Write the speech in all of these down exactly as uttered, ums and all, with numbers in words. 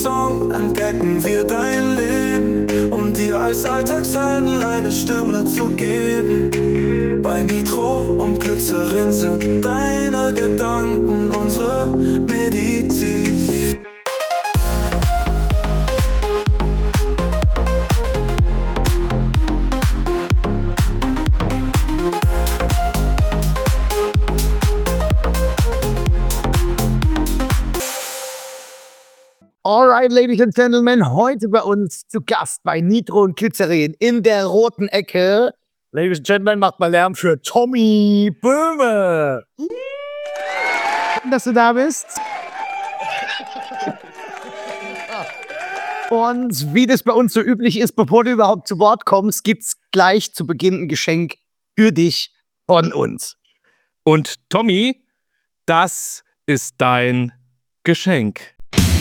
Song entdecken wir dein Leben, um dir als Alltagshelden eine Stimme zu geben. Bei Nitro und Glycerin sind deine Gedanken unsere Medizin. Alright, Ladies and Gentlemen, heute bei uns zu Gast bei Nitro und Glycerin in der roten Ecke. Ladies and Gentlemen, macht mal Lärm für Tommy Böhme. Schön, dass du da bist. Und wie das bei uns so üblich ist, bevor du überhaupt zu Wort kommst, gibt's gleich zu Beginn ein Geschenk für dich von uns. Und Tommy, das ist dein Geschenk.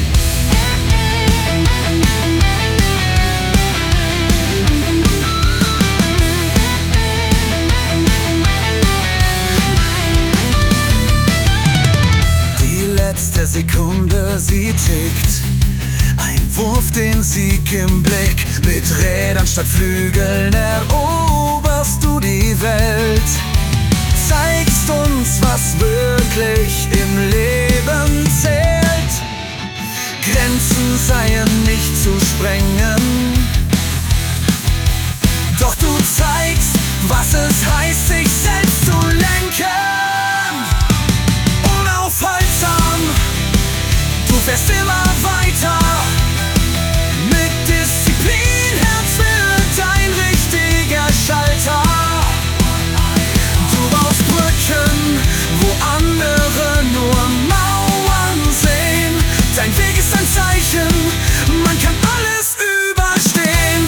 Letzte Sekunde, sie tickt. Ein Wurf, den Sieg im Blick. Mit Rädern statt Flügeln eroberst du die Welt. Zeigst uns, was wirklich im Leben zählt. Grenzen seien nicht zu sprengen. Doch du zeigst, was es heißt, sich selbst zu lenken. Unaufhaltsam, du fährst immer weiter. Mit Disziplin, Herz wird dein richtiger Schalter. Du baust Brücken, wo andere nur Mauern sehen. Dein Weg ist ein Zeichen, man kann alles überstehen.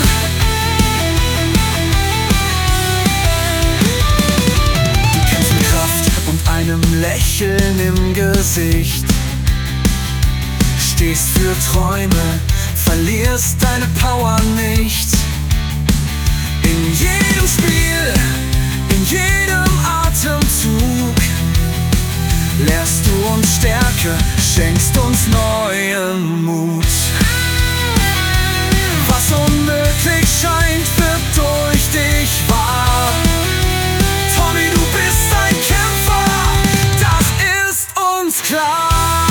Du kämpfst mit Kraft und einem Lächeln im Gesicht. Stehst für Träume, verlierst deine Power nicht. In jedem Spiel, in jedem Atemzug lehrst du uns Stärke, schenkst uns neuen Mut. Was unmöglich scheint, wird durch dich wahr. Tommy, du bist ein Kämpfer, das ist uns klar.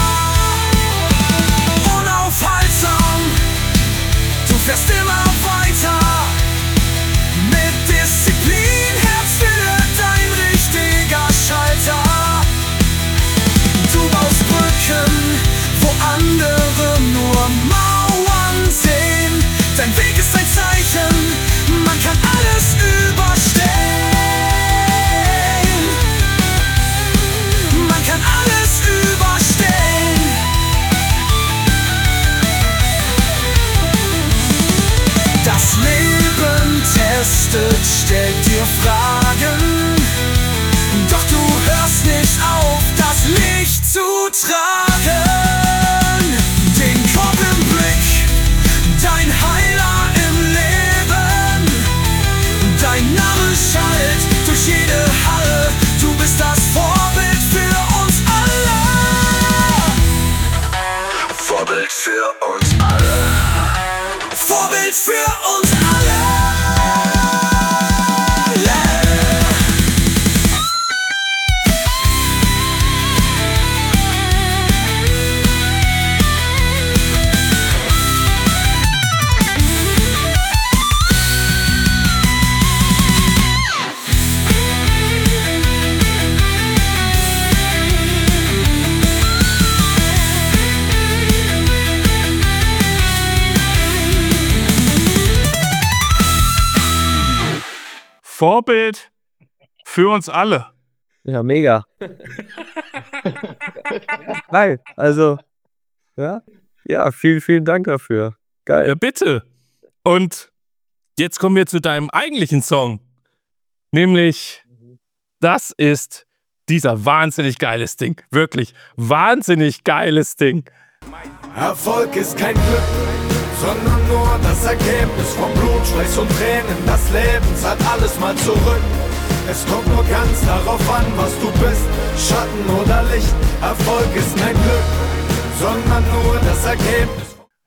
Unaufhaltsam, du fährst immer weiter. Mit Disziplin, Herz wird dein richtiger Schalter. Du baust Brücken, wo andere nur Mauern sehen. Dein Weg ist ein Zeichen, man kann alles überstehen. Man kann alles überstehen. Das Leben testet, stellt dir Fragen. Doch du hörst nicht auf, das Licht zu tragen. Den Kopf im Blick, dein Heiler im Leben. Dein Name schallt durch jede Halle. Du bist das Vorbild für uns alle. Vorbild für uns alle. Vorbild für uns alle. Vorbild für uns alle. Ja, mega. Geil, also, ja, ja, vielen, vielen Dank dafür. Geil. Ja, bitte. Und jetzt kommen wir zu deinem eigentlichen Song. Nämlich, das ist dieser wahnsinnig geiles Ding. Wirklich wahnsinnig geiles Ding. Erfolg ist kein Glück, sondern nur das Ergebnis von Blut, Schweiß und Tränen. Das Leben zahlt alles mal zurück. Es kommt nur ganz darauf an, was du bist, Schatten oder Licht. Erfolg ist kein Glück, sondern nur das Ergebnis.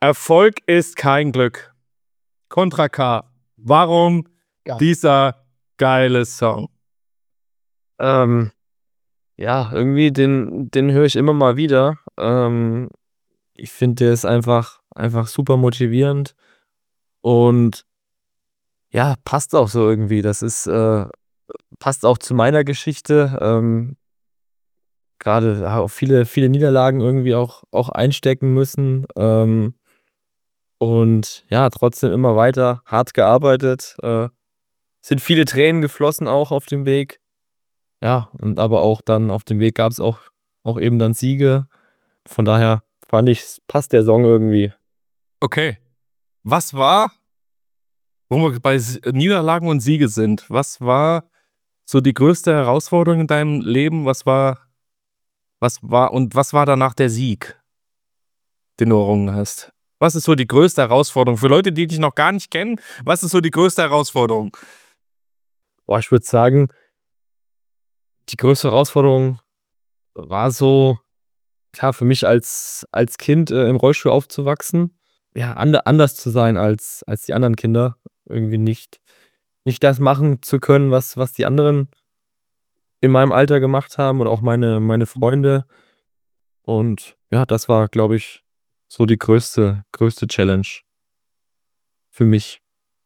Erfolg ist kein Glück. Contra K. Warum Ja. dieser geile Song? Ähm, ja, irgendwie den, den höre ich immer mal wieder. Ähm, ich finde, der ist einfach, einfach super motivierend und ja, passt auch so irgendwie. Das ist, äh, passt auch zu meiner Geschichte. Ähm, Gerade ja, auch viele, viele Niederlagen irgendwie auch, auch einstecken müssen. Ähm, und ja, trotzdem immer weiter hart gearbeitet. Äh, sind viele Tränen geflossen auch auf dem Weg. Ja, und aber auch dann auf dem Weg gab es auch, auch eben dann Siege. Von daher fand ich, passt der Song irgendwie. Okay. Was war, wo wir bei S- Niederlagen und Siege sind, was war so die größte Herausforderung in deinem Leben? Was war, was war und was war danach der Sieg, den du errungen hast? Was ist so die größte Herausforderung? Für Leute, die dich noch gar nicht kennen, was ist so die größte Herausforderung? Boah, ich würde sagen, die größte Herausforderung war so, klar, für mich als, als Kind äh, im Rollstuhl aufzuwachsen. Ja, ande, anders zu sein als, als die anderen Kinder. Irgendwie nicht, nicht das machen zu können, was, was die anderen in meinem Alter gemacht haben und auch meine, meine Freunde. Und ja, das war, glaube ich, so die größte, größte Challenge für mich.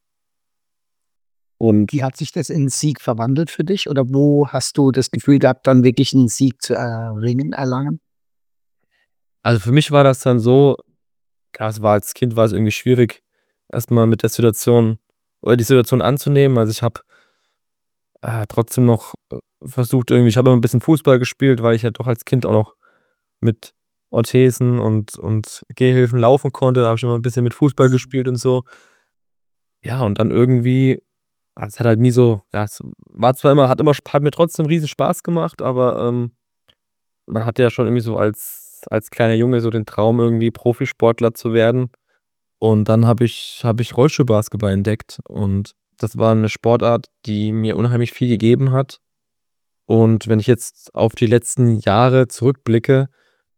Und Wie hat sich das in 'n Sieg verwandelt für dich? Oder wo hast du das Gefühl gehabt, dann wirklich 'n Sieg zu erringen, erlangen? also für mich war das dann so, klar, es war als Kind war es irgendwie schwierig, erstmal mit der Situation oder die Situation anzunehmen. Also ich habe äh, trotzdem noch äh, versucht irgendwie, ich habe immer ein bisschen Fußball gespielt, weil ich ja doch als Kind auch noch mit Orthesen und, und Gehhilfen laufen konnte. Da habe ich immer ein bisschen mit Fußball gespielt und so. Ja, und dann irgendwie, ah, es hat halt nie so, ja, es war zwar immer, hat immer, hat mir trotzdem riesen Spaß gemacht, aber ähm, man hatte ja schon irgendwie so als, als kleiner Junge so den Traum, irgendwie Profisportler zu werden. Und dann habe ich habe ich Rollstuhlbasketball entdeckt und das war 'ne Sportart, die mir unheimlich viel gegeben hat. Und wenn ich jetzt auf die letzten Jahre zurückblicke,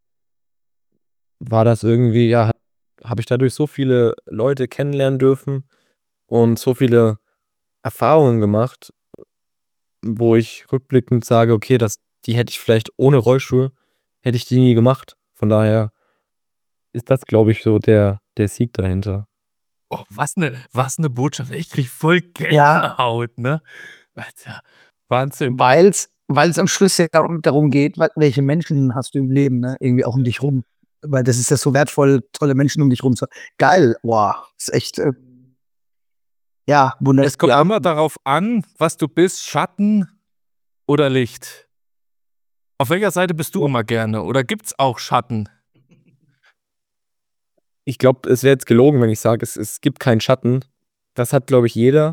war das irgendwie, ja, habe ich dadurch so viele Leute kennenlernen dürfen und so viele Erfahrungen gemacht, wo ich rückblickend sage: „Okay, das die hätte ich vielleicht ohne Rollstuhl hätte ich die nie gemacht.“ Von daher ist das, glaube ich, so der der Sieg dahinter. Oh, was eine was eine Botschaft. Ich krieg voll Ja. Gänsehaut, ne? Alter, Wahnsinn. Weil's weil's am Schluss ja darum darum geht, wa welche Menschen hast du im Leben, ne, irgendwie auch um dich rum. Weil das ist ja so wertvoll, tolle Menschen um dich rum zu geil, boah, ist echt, äh, ja, wunder Es kommt immer darauf an, was du bist, Schatten oder Licht. Auf welcher Seite bist du immer gerne? Oder gibt's auch Schatten? Ich glaube, es wäre jetzt gelogen, wenn ich sage, es es gibt keinen Schatten. Das hat, glaube ich, jeder.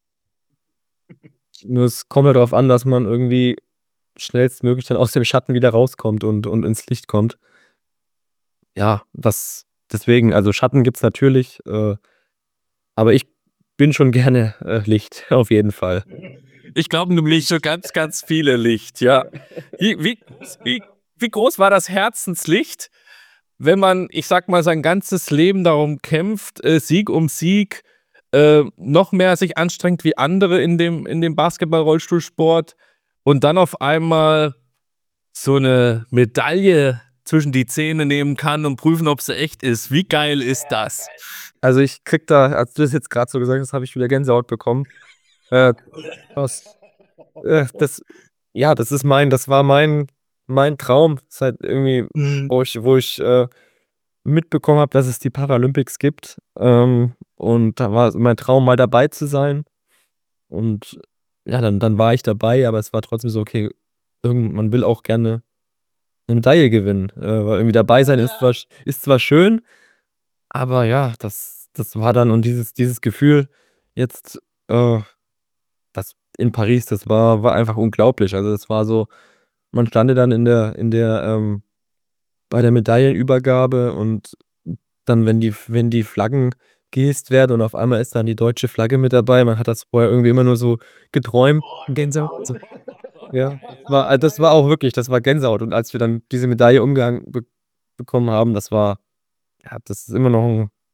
Nur es kommt halt darauf an, dass man irgendwie schnellstmöglich dann aus dem Schatten wieder rauskommt und und ins Licht kommt. Ja, das deswegen, also Schatten gibt's natürlich, äh, aber ich bin schon gerne, äh, Licht, auf jeden Fall. Ich glaube nämlich schon ganz, ganz viele Licht, ja. Wie, wie, wie, wie groß war das Herzenslicht, wenn man, ich sag mal, sein ganzes Leben darum kämpft, äh, Sieg um Sieg, äh, noch mehr sich anstrengt wie andere in dem, in dem Basketball-Rollstuhlsport und dann auf einmal so eine Medaille zwischen die Zähne nehmen kann und prüfen, ob sie echt ist. Wie geil ist das? Also, ich kriege da, als du das jetzt grad so gesagt hast, habe ich wieder Gänsehaut bekommen. Äh, aus äh, das ja, das ist mein das war mein mein Traum seit irgendwie, Mhm. wo ich wo ich, äh, mitbekommen habe, dass es die Paralympics gibt. Ähm, und da war mein Traum, mal dabei zu sein. Und ja, dann dann war ich dabei, aber es war trotzdem so, okay, irgend man will auch gerne 'ne Medaille gewinnen, äh, weil irgendwie dabei sein ist zwar sch ist zwar schön, aber ja, das das war dann, und dieses dieses Gefühl jetzt, äh, das in Paris, das war war einfach unglaublich. Also, das war so, man stande dann in der in der, ähm bei der Medaillenübergabe und dann, wenn die wenn die Flaggen gehisst werden und auf einmal ist dann die deutsche Flagge mit dabei. Man hat das vorher irgendwie immer nur so geträumt. Gänsehaut, so. Ja, das war äh, das war auch wirklich, das war Gänsehaut. Und als wir dann diese Medaille umgehangen be bekommen haben, das war, ja, das ist immer noch 'n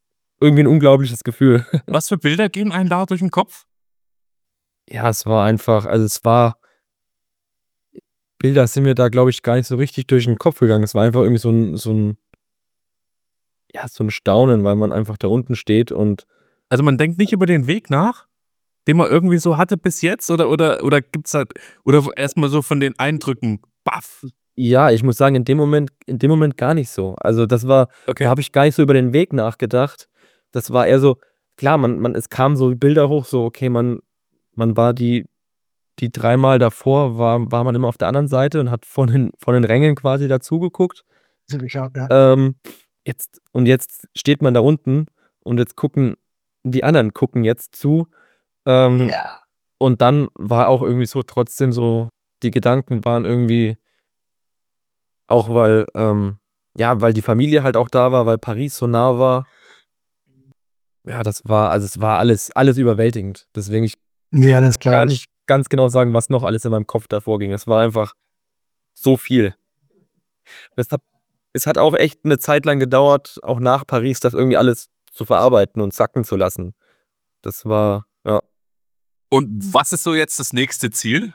irgendwie ein unglaubliches Gefühl. Was für Bilder gehen einem da durch den Kopf? Ja, es war einfach, also es war, Bilder sind mir da, glaube ich, gar nicht so richtig durch den Kopf gegangen. Es war einfach irgendwie so ein, so ein, ja, so ein Staunen, weil man einfach da unten steht und Also man denkt nicht über den Weg nach, den man irgendwie so hatte bis jetzt, oder, oder, oder gibt's halt, oder erstmal so von den Eindrücken, baff. ja, ich muss sagen, in dem Moment, in dem Moment gar nicht so. Also das war, Okay. da habe ich gar nicht so über den Weg nachgedacht. Das war eher so, klar, man, man, es kamen so Bilder hoch, so, okay, man, man war die, die dreimal davor, war, war man immer auf der anderen Seite und hat von den, von den Rängen quasi dazugeguckt. Ähm, jetzt, und jetzt steht man da unten und jetzt gucken, die anderen gucken jetzt zu. Ähm, Ja. Und dann war auch irgendwie so trotzdem so, die Gedanken waren irgendwie, auch weil, ähm, ja, weil die Familie halt auch da war, weil Paris so nah war. Ja, das war, also es war alles, alles überwältigend. Deswegen, ich Ja, das kann klar. nicht ganz genau sagen, was noch alles in meinem Kopf davor ging. Es war einfach so viel. Es hat, es hat auch echt eine Zeit lang gedauert, auch nach Paris, das irgendwie alles zu verarbeiten und sacken zu lassen. Das war, ja. Und was ist so jetzt das nächste Ziel?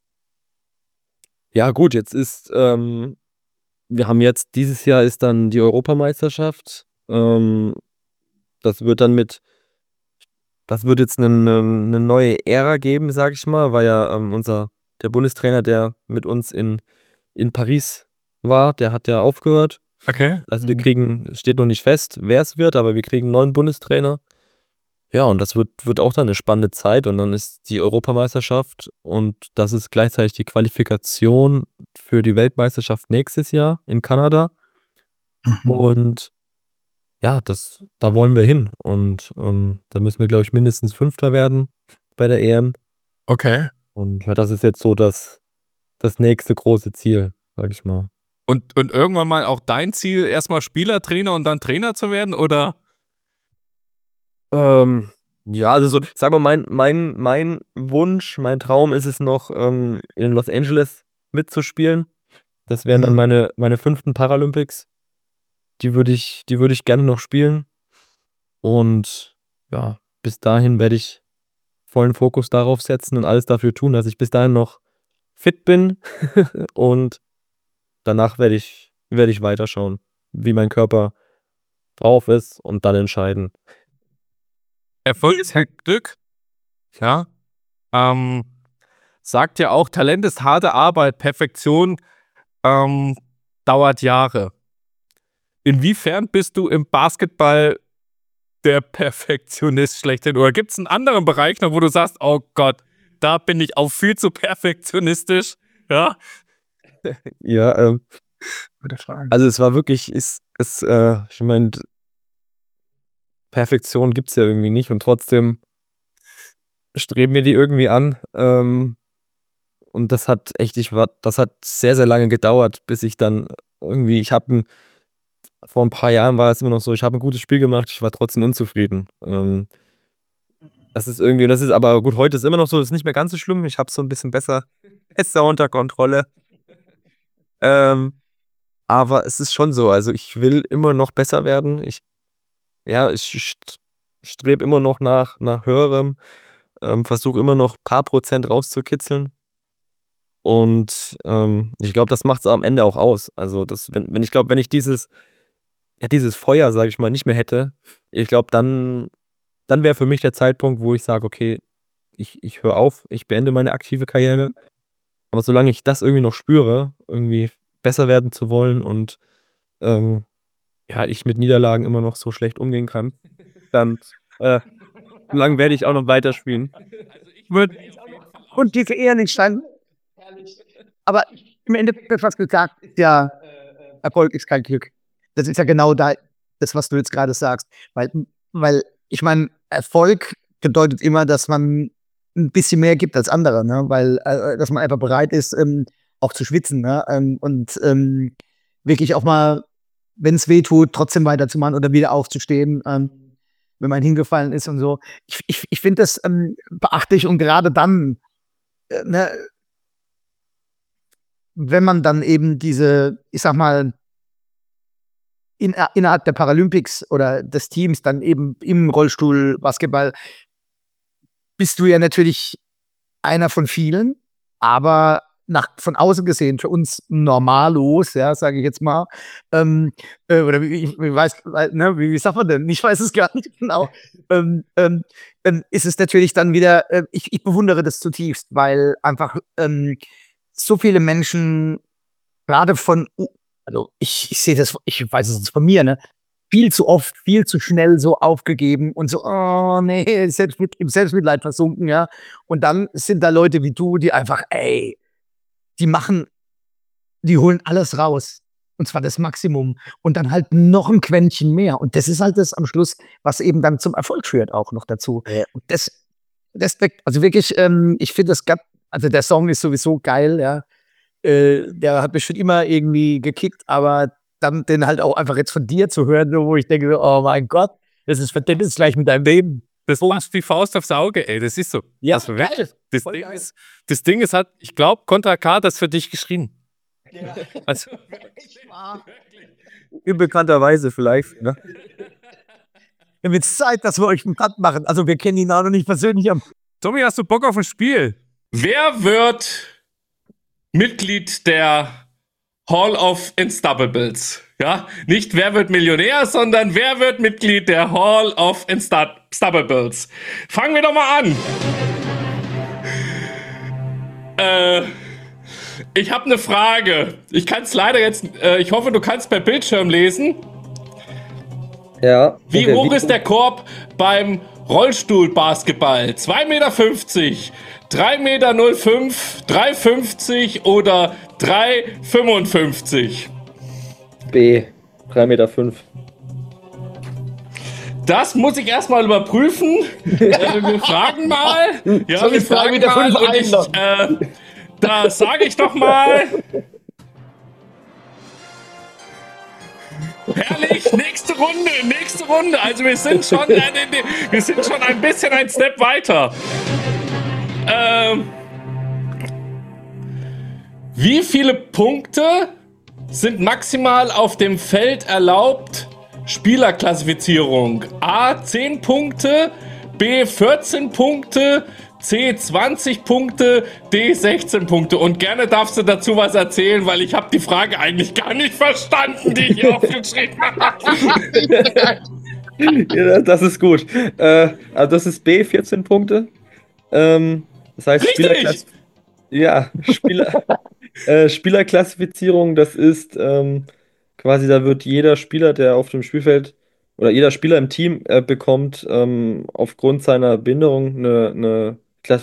Ja, gut, jetzt ist, ähm, wir haben jetzt, dieses Jahr ist dann die Europameisterschaft. Ähm, das wird dann mit, das wird jetzt eine, eine neue Ära geben, sag ich mal, weil ja ähm, unser, der Bundestrainer, der mit uns in, in Paris war, der hat ja aufgehört. Okay. Also wir kriegen, es steht noch nicht fest, wer es wird, aber wir kriegen einen neuen Bundestrainer. Ja, und das wird, wird auch dann eine spannende Zeit und dann ist die Europameisterschaft und das ist gleichzeitig die Qualifikation für die Weltmeisterschaft nächstes Jahr in Kanada. Und ja, das, da wollen wir hin und ähm, da müssen wir, glaube ich, mindestens Fünfter werden bei der E M. Okay. Und ja, das ist jetzt so das, das nächste große Ziel, sag ich mal. Und, und irgendwann mal auch dein Ziel, erstmal Spieler, Trainer und dann Trainer zu werden, oder? Ähm, ja, also so, sag mal, mein, mein, mein Wunsch, mein Traum ist es noch, ähm, in Los Angeles mitzuspielen. Das wären dann Mhm. meine, meine fünften Paralympics. Die würde ich, die würde ich gerne noch spielen. Und ja, bis dahin werde ich vollen Fokus darauf setzen und alles dafür tun, dass ich bis dahin noch fit bin. Und danach werde ich, werde ich weiterschauen, wie mein Körper drauf ist und dann entscheiden. Erfolg ist Glück. Ja. Ähm, sagt ja auch, Talent ist harte Arbeit, Perfektion ähm, dauert Jahre. Inwiefern bist du im Basketball der Perfektionist schlechthin? Oder gibt es einen anderen Bereich noch, wo du sagst, oh Gott, da bin ich auch viel zu perfektionistisch? Ja. Ja, ähm, Gute Frage. also es war wirklich, ist, ist, äh, ich meine, Perfektion gibt es ja irgendwie nicht und trotzdem streben wir die irgendwie an. Ähm, und das hat echt, ich war, das hat sehr, sehr lange gedauert, bis ich dann irgendwie, ich habe ein, vor ein paar Jahren war es immer noch so, ich habe ein gutes Spiel gemacht, ich war trotzdem unzufrieden. Ähm, das ist irgendwie, das ist aber gut, heute ist immer noch so, das ist nicht mehr ganz so schlimm, ich habe es so ein bisschen besser, besser unter Kontrolle. Ähm, aber es ist schon so, also ich will immer noch besser werden. Ich, ja, ich st- strebe immer noch nach, nach höherem, ähm, versuche immer noch ein paar Prozent rauszukitzeln. Und ähm, ich glaube, das macht es am Ende auch aus. Also, das, wenn, wenn ich glaube, wenn ich dieses, ja, dieses Feuer, sage ich mal, nicht mehr hätte, ich glaube, dann, dann wäre für mich der Zeitpunkt, wo ich sage, okay, ich, ich höre auf, ich beende meine aktive Karriere. Aber solange ich das irgendwie noch spüre, irgendwie besser werden zu wollen und ähm, ja, ich mit Niederlagen immer noch so schlecht umgehen kann, dann äh, lang werde ich auch noch weiterspielen. Ich würde Und diese Ehe nicht standen. Aber im Endeffekt, was gesagt, ist ja, Erfolg ist kein Glück. Das ist ja genau da, das, was du jetzt gerade sagst. Weil, weil ich meine, Erfolg bedeutet immer, dass man ein bisschen mehr gibt als andere, ne? Weil, äh, dass man einfach bereit ist, ähm, auch zu schwitzen, ne? Ähm, und ähm, wirklich auch mal, wenn es weh tut, trotzdem weiterzumachen oder wieder aufzustehen, ähm, wenn man hingefallen ist und so. Ich, ich, ich finde das ähm, beachtlich und gerade dann, äh, ne, wenn man dann eben diese, ich sag mal, in, innerhalb der Paralympics oder des Teams dann eben im Rollstuhl-Basketball bist du ja natürlich einer von vielen, aber nach, von außen gesehen, für uns Normalos, ja, sage ich jetzt mal, ähm, äh, oder wie, ich, wie weiß, ne, wie, wie sagt man denn? Ich weiß es gar nicht genau. ähm, ähm, ähm, ist es natürlich dann wieder, äh, ich, ich bewundere das zutiefst, weil einfach ähm, so viele Menschen, gerade von, also ich, ich sehe das, ich weiß es von mir, ne, viel zu oft, viel zu schnell so aufgegeben und so, oh nee, Selbstmit im Selbstmitleid versunken, ja. Und dann sind da Leute wie du, die einfach, ey, die machen, die holen alles raus. Und zwar das Maximum. Und dann halt noch ein Quäntchen mehr. Und das ist halt das am Schluss, was eben dann zum Erfolg führt, auch noch dazu. Ja. Und das, Respekt, also wirklich, ähm, ich finde das, also der Song ist sowieso geil, ja. Äh, der hat mich schon immer irgendwie gekickt, aber dann den halt auch einfach jetzt von dir zu hören, wo ich denke, oh mein Gott, das ist verdammt gleich mit deinem Leben. Das passt wie Faust aufs Auge, ey, das ist so. Ja, das, geil. Das, Ding ist, das Ding ist, hat, ich glaube, Contra K hat das für dich geschrieben. Ja. Also, Unbekannterweise vielleicht, ne? Ja, wird Zeit, dass wir euch bekannt machen. Also wir kennen ihn auch noch nicht persönlich. Tommy, hast du Bock auf ein Spiel? Wer wird Mitglied der Hall of Instappables? Ja, nicht wer wird Millionär, sondern wer wird Mitglied der Hall of Instappables? Fangen wir doch mal an. Äh, ich habe eine Frage. Ich kann es leider jetzt, äh, ich hoffe, du kannst per Bildschirm lesen. Ja. Wie hoch ist der Korb beim Rollstuhlbasketball? zwei Meter fünfzig, drei Meter null fünf, drei Meter fünfzig oder drei Meter fünfundfünfzig? B. drei Meter fünf. Das muss ich erstmal überprüfen. äh, wir fragen mal. Ja, Soll wir ich drei fragen Meter mal. fünf Und ich, äh, da sage ich doch mal. Herrlich, nächste Runde, nächste Runde. Also wir sind schon, äh, wir sind schon ein bisschen ein Step weiter. Ähm, wie viele Punkte sind maximal auf dem Feld erlaubt? Spielerklassifizierung. A zehn Punkte, B vierzehn Punkte, C zwanzig Punkte, D sechzehn Punkte. Und gerne darfst du dazu was erzählen, weil ich habe die Frage eigentlich gar nicht verstanden, die ich hier aufgeschrieben habe. Ja, das ist gut. Äh, also das ist B, vierzehn Punkte. Ähm, das heißt Spielerklass ja, Spieler äh, Spielerklassifizierung, das ist ähm, quasi, da wird jeder Spieler, der auf dem Spielfeld oder jeder Spieler im Team äh, bekommt ähm, aufgrund seiner Behinderung eine, eine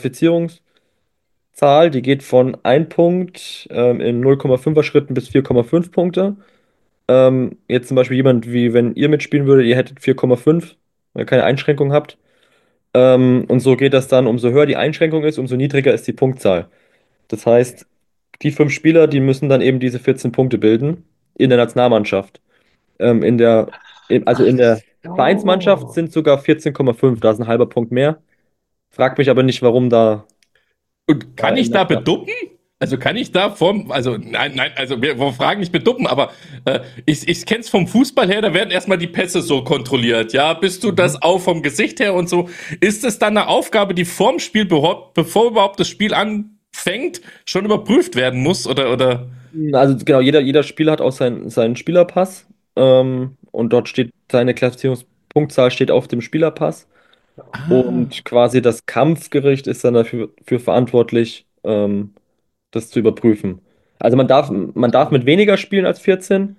Klassifizierungszahl, die geht von ein Punkt ähm, in null Komma fünfer Schritten bis vier Komma fünf Punkte. Ähm, jetzt zum Beispiel jemand, wie wenn ihr mitspielen würdet, ihr hättet vier Komma fünf, weil ihr keine Einschränkung habt. Ähm, und so geht das dann, umso höher die Einschränkung ist, umso niedriger ist die Punktzahl. Das heißt, die fünf Spieler, die müssen dann eben diese vierzehn Punkte bilden in der Nationalmannschaft. Ähm, in der, in, also in der Vereinsmannschaft sind sogar vierzehn Komma fünf, da ist ein halber Punkt mehr. Frag mich aber nicht, warum da. Und kann äh, ich da beduppen? Also kann ich da vom, also nein, nein, also wir, wir fragen nicht beduppen, aber äh, ich, ich kenn's vom Fußball her, da werden erstmal die Pässe so kontrolliert, ja, bist du das auch vom Gesicht her und so, ist es dann eine Aufgabe, die vorm Spiel, bevor überhaupt das Spiel anfängt, schon überprüft werden muss, oder, oder? Also genau, jeder, jeder Spieler hat auch seinen, seinen Spielerpass ähm, und dort steht, seine Klassifizierungspunktzahl steht auf dem Spielerpass Ah. und quasi das Kampfgericht ist dann dafür für verantwortlich, ähm, das zu überprüfen. Also man darf, man darf mit weniger spielen als vierzehn,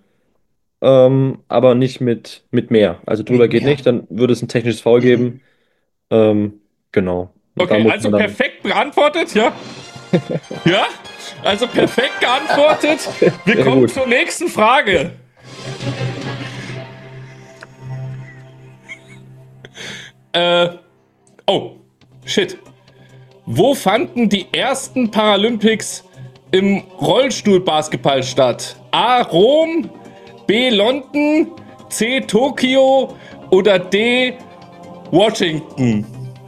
ähm, aber nicht mit, mit mehr. Also drüber geht nicht, dann würde es ein technisches Foul geben. Ähm, genau. Und da Okay, muss also man dann- perfekt beantwortet, ja? Ja? Also perfekt geantwortet. Wir Sehr kommen gut. zur nächsten Frage. Äh, oh, shit. Wo fanden die ersten Paralympics im Rollstuhlbasketball statt? A. Rom, B. London, C. Tokio oder D. Washington?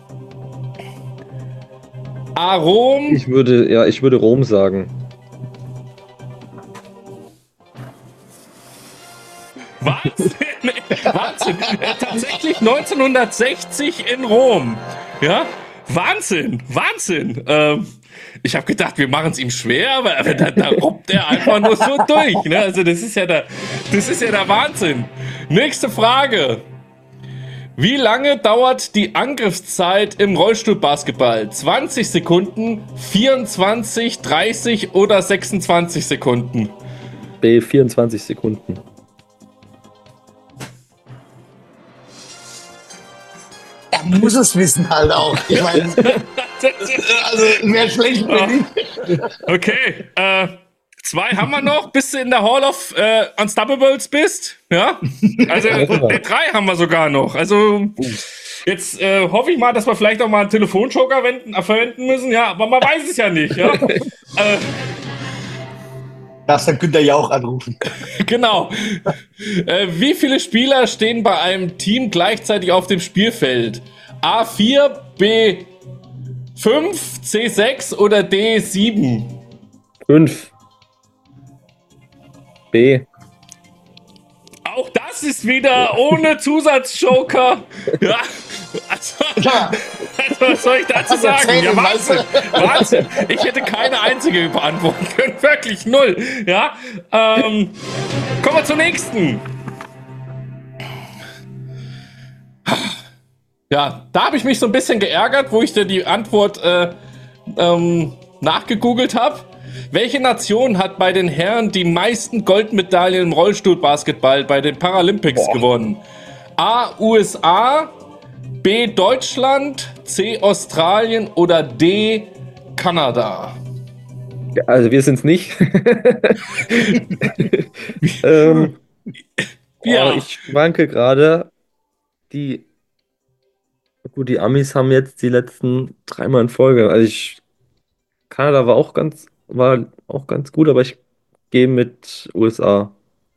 A. Rom. Ich würde, ja, ich würde Rom sagen. Wahnsinn! Wahnsinn! Äh, tatsächlich neunzehnhundertsechzig in Rom. Ja? Wahnsinn! Wahnsinn! Ähm, ich habe gedacht, wir machen es ihm schwer, aber, aber da, da robbt er einfach nur so durch. Ne? Also das ist ja der, das ist ja der Wahnsinn. Nächste Frage. Wie lange dauert die Angriffszeit im Rollstuhlbasketball? zwanzig Sekunden, vierundzwanzig, dreißig oder sechsundzwanzig Sekunden? B, vierundzwanzig Sekunden. Er muss es wissen halt auch. Ich meine, also mehr schlecht bin ich. Okay, äh, zwei haben wir noch, bis du in der Hall of äh, Unstoppables bist. Ja, also äh, drei haben wir sogar noch. Also jetzt äh, hoffe ich mal, dass wir vielleicht auch mal einen Telefonjoker wenden, äh, verwenden müssen. Ja, aber man weiß es ja nicht. Ja, äh, Darfst dann Günther Jauch anrufen. genau. Äh, wie viele Spieler stehen bei einem Team gleichzeitig auf dem Spielfeld? A vier, B fünf, C sechs oder D sieben? fünf. B. Auch das ist wieder ohne Zusatzjoker. Ja, also, also was soll ich dazu sagen? Ja, Wahnsinn, Wahnsinn. Ich hätte keine einzige beantworten können. Wirklich null. Ja, ähm, kommen wir zum nächsten. Ja, da habe ich mich so ein bisschen geärgert, wo ich dir die Antwort äh, ähm, nachgegoogelt habe. Welche Nation hat bei den Herren die meisten Goldmedaillen im Rollstuhlbasketball bei den Paralympics Boah. gewonnen? A. U S A, B. Deutschland, C. Australien oder D. Kanada? Also wir sind es nicht. ähm, ja. Oh, ich schwanke gerade. Die, gut, die Amis haben jetzt die letzten dreimal in Folge. Also ich, Kanada war auch ganz, war auch ganz gut, aber ich gehe mit U S A.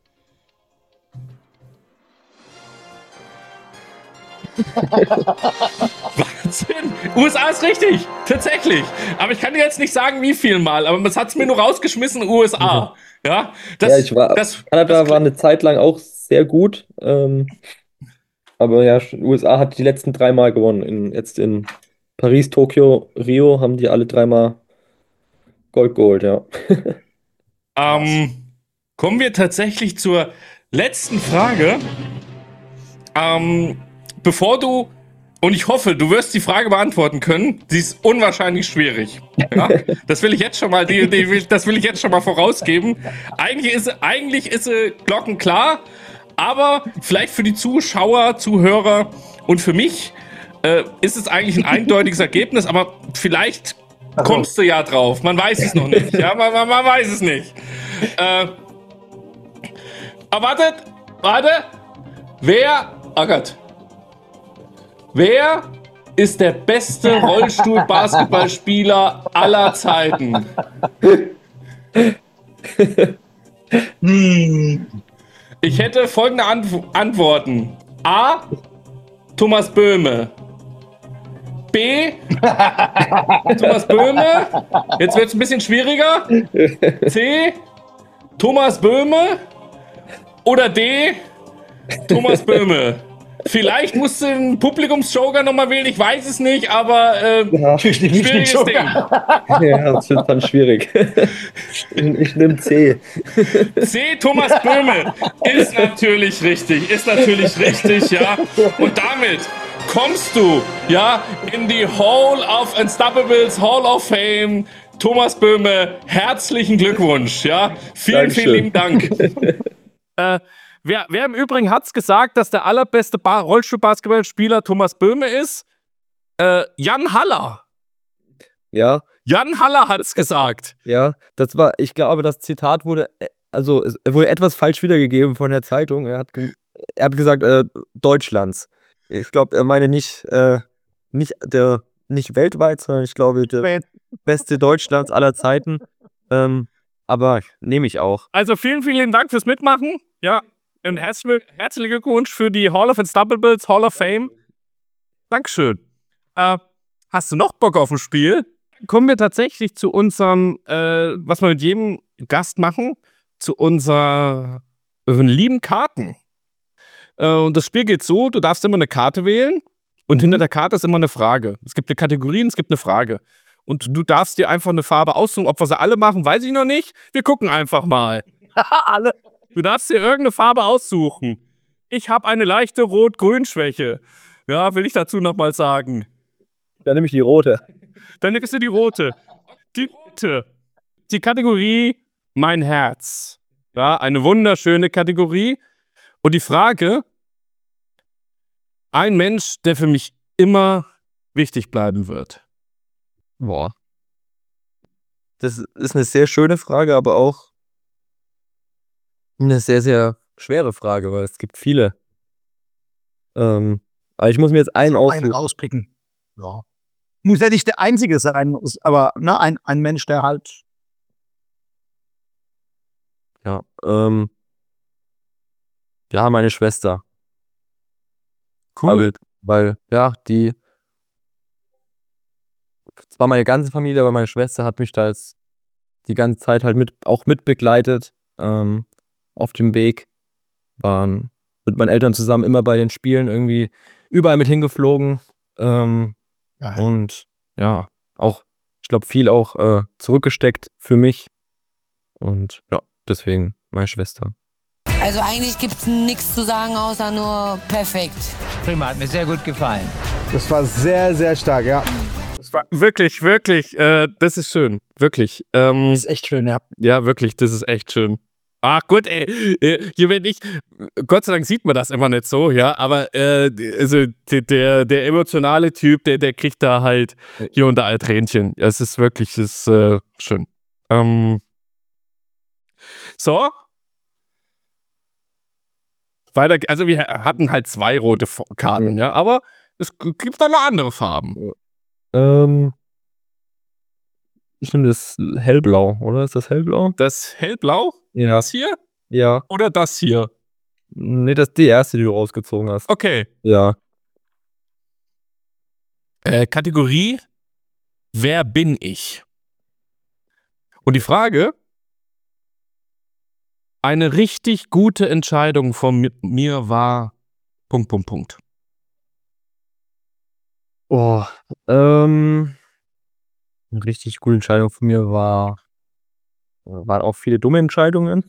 Wahnsinn! U S A ist richtig, tatsächlich. Aber ich kann dir jetzt nicht sagen, wie viel Mal, aber es hat es mir nur rausgeschmissen, U S A. Ja, das, ja ich war, das, Kanada das, war eine Zeit lang auch sehr gut. Ähm, aber ja, U S A hat die letzten dreimal gewonnen. In, jetzt in Paris, Tokio, Rio haben die alle dreimal Gold geholt, ja. ähm, kommen wir tatsächlich zur letzten Frage. Ähm, bevor du, und ich hoffe, du wirst die Frage beantworten können, sie ist unwahrscheinlich schwierig. Ja? Das will ich jetzt schon mal, die, die, das will ich jetzt schon mal vorausgeben. Eigentlich ist, eigentlich ist sie glockenklar, aber vielleicht für die Zuschauer, Zuhörer und für mich äh, ist es eigentlich ein eindeutiges Ergebnis, aber vielleicht kommst du ja drauf. Man weiß es noch nicht. Ja, man, man, man weiß es nicht. Äh, aber wartet, warte. Wer, oh Gott. Wer ist der beste Rollstuhl-Basketballspieler aller Zeiten? Ich hätte folgende Ant- Antworten. A. Thomas Böhme. B. Thomas Böhme. Jetzt wird es ein bisschen schwieriger. C. Thomas Böhme. Oder D. Thomas Böhme. Vielleicht musst du den Publikumsjoker nochmal wählen, ich weiß es nicht, aber äh, ja, schwieriges Ding. Ja, das wird dann schwierig. Ich nehme C. C, Thomas Böhme, ist natürlich richtig, ist natürlich richtig, ja. Und damit kommst du, ja, in die Hall of Unstoppables, Hall of Fame. Thomas Böhme, herzlichen Glückwunsch, ja. Vielen, Dankeschön. Vielen lieben Dank. äh, Wer, wer im Übrigen hat's gesagt, dass der allerbeste ba- Rollstuhl-Basketballspieler Thomas Böhme ist? Äh, Jan Haller. Ja. Jan Haller hat's gesagt. Ja, das war, ich glaube, das Zitat wurde, also es wurde etwas falsch wiedergegeben von der Zeitung. Er hat, ge- er hat gesagt, äh, Deutschlands. Ich glaube, er meine nicht, äh, nicht der, nicht weltweit, sondern ich glaube, der beste Deutschlands aller Zeiten. Ähm, aber nehme ich auch. Also vielen, vielen Dank fürs Mitmachen. Ja. Und herzlich, herzlichen Glückwunsch für die Hall of Unstoppables, Hall of Fame. Dankeschön. Äh, hast du noch Bock auf ein Spiel? Kommen wir tatsächlich zu unserem, äh, was wir mit jedem Gast machen, zu unseren lieben Karten. Äh, und das Spiel geht so, du darfst immer eine Karte wählen und Mhm. hinter der Karte ist immer eine Frage. Es gibt eine Kategorie und es gibt eine Frage. Und du darfst dir einfach eine Farbe aussuchen. Ob wir sie alle machen, weiß ich noch nicht. Wir gucken einfach mal. Alle. Du darfst dir irgendeine Farbe aussuchen. Ich habe eine leichte Rot-Grün-Schwäche. Ja, will ich dazu nochmal sagen. Dann nehme ich die rote. Dann nimmst du die rote. Die rote. Die Kategorie Mein Herz. Ja, eine wunderschöne Kategorie. Und die Frage, ein Mensch, der für mich immer wichtig bleiben wird. Boah. Das ist eine sehr schöne Frage, aber auch eine sehr, sehr schwere Frage, weil es gibt viele. Ähm, aber ich muss mir jetzt einen Einen aussuchen. rauspicken. Ja. Muss ja nicht der Einzige sein, aber ne, ein, ein Mensch, der halt. Ja, ähm, ja, meine Schwester. Weil, weil, ja, die, zwar meine ganze Familie, aber meine Schwester hat mich da jetzt die ganze Zeit halt mit, auch mitbegleitet, ähm, auf dem Weg. Waren mit meinen Eltern zusammen immer bei den Spielen irgendwie überall mit hingeflogen. Ähm, Geil. und ja, auch, ich glaube, viel auch äh, zurückgesteckt für mich. Und ja, deswegen meine Schwester. Also eigentlich gibt es nichts zu sagen, außer nur perfekt. Prima, hat mir sehr gut gefallen. Das war sehr, sehr stark, ja. Das war wirklich, wirklich, äh, das ist schön. Wirklich. Ähm, Ist echt schön, ja. ja, wirklich, das ist echt schön. Ach gut, ey, äh, hier wenn ich, Gott sei Dank sieht man das immer nicht so, ja, aber äh, also der, der, der emotionale Typ, der, der kriegt da halt hier und da ein Tränchen. Ja, es ist wirklich, es ist äh, schön. Ähm, so. Weiter, also wir hatten halt zwei rote F- Karten, ja, aber es g- gibt da noch andere Farben. Ähm, ich nehme das hellblau, oder? Ist das hellblau? Das hellblau, Ja. das hier Ja. oder das hier? Nee, das ist die erste, die du rausgezogen hast. Okay. Ja. Äh, Kategorie, wer bin ich? Und die Frage, eine richtig gute Entscheidung von mi- mir war Punkt, Punkt, Punkt. Oh, ähm, eine richtig gute Entscheidung von mir war, waren auch viele dumme Entscheidungen.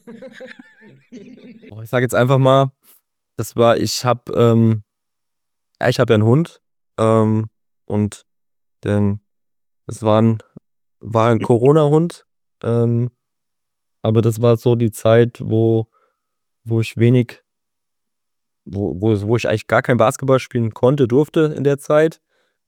Oh, ich sage jetzt einfach mal, das war, ich habe, ähm, ja, ich habe ja einen Hund, ähm, und denn das war ein, war ein Corona-Hund, ähm, aber das war so die Zeit, wo, wo ich wenig, wo, wo, wo ich eigentlich gar kein Basketball spielen konnte, durfte in der Zeit.